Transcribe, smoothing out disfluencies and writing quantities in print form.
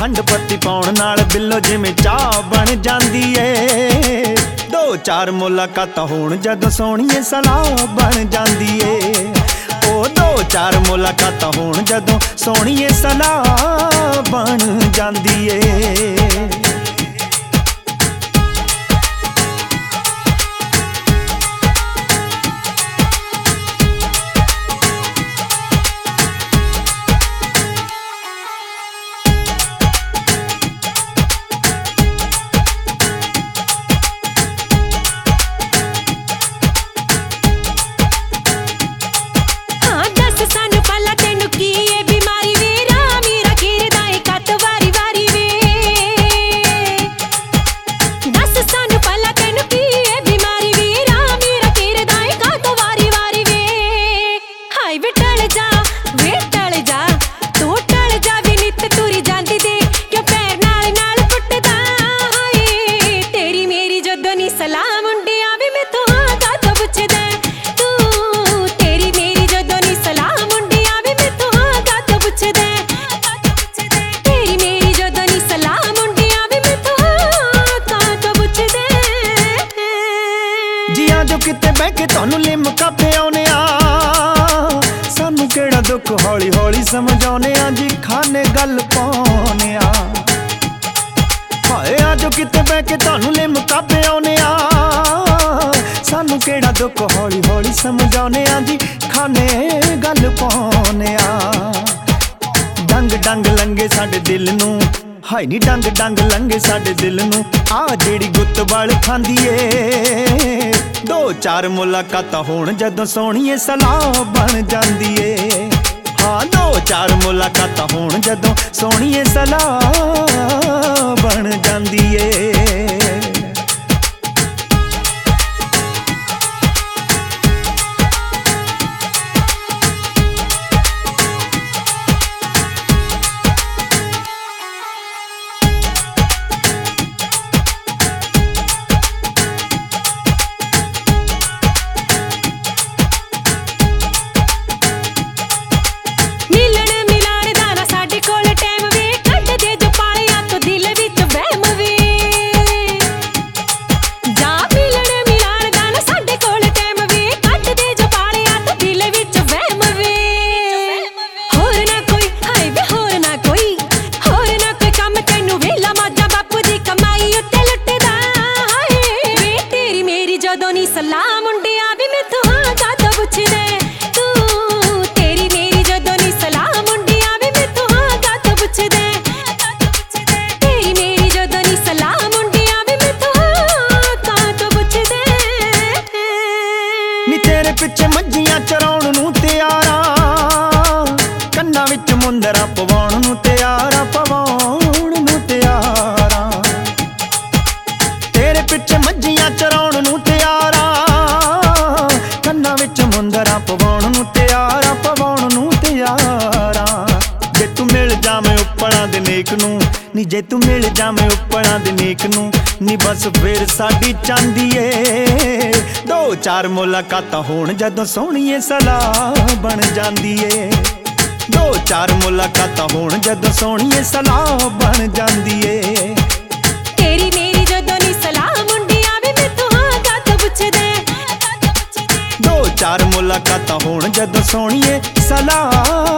खंड पत्ती पाउण नाल बिल्लो जिवें चाह बन जांदी ए। दो चार मुलाकातां होण जदों सोहणीए सलाह बन जांदी ए। ओ दो चार मुलाकातां होण जदों सोहणीए सलाह बन जांदी ए। जो किते बह के तुहानू लिमका पिआउने आ, सानू केड़ा दुख हौली हौली समझाउने आ जी खाने गल पाउने आ। हाय आ जो किते बह के तुहानू लिमका पिआउने आ, सानू केड़ा दुख हौली हौली समझाउने आ जी खाने गल पाउने आ। डंग डंग लंगे साडे दिल नू, हाय नी डंग डंग लंगे साडे दिल नू आ जेड़ी गुत्त बल खांदी ए। दो चार मुलाकातां होण जदों सोहणीए सलाह बन जांदी ए। हाँ दो चार मुलाकातां होण जदों सोहणीए सलाह बन जांदी ए। सलाह मुंडिया भी मैथों हाँ कातों पुछदे तू, तेरी मेरी जदों नी सलाह मुंडिया भी मैथों हाँ कातों पुछदे। तेरी मेरी जदों नी सलाह मुंडिया भी मैथों हाँ कातों पुछदे। नी तेरे पिछे मज्जियां चराउण नूं तैयारा, कन्नां विच मुंदरा पवाउण नूं तैयारा, पवाउण नूं तैयारा। तेरे पिछे मज्जियां चराउण नूं तैयारा, कन्नां विच मुंदरा पवाउण नूं तैयारा, पवाउण नूं तैयारा। जे तू मिल जावें उपड़ा दे नेक नूं, नी जे तू मिल जावें उपड़ा दे नेक नूं, नी बस फिर साडी चांदी ए। दो चार मुलाकातां होण जदों सोहणीए सलाह बन जांदी ए। दो चार मुलाकातां होण जदों सोहणीए सलाह बन जांदी ए। तेरी मेरी जदों नी सलाह मुंडिया भी मैथों हाँ कातों पुछदे। दो चार मुलाकातां होण जदों सोहणीए सलाह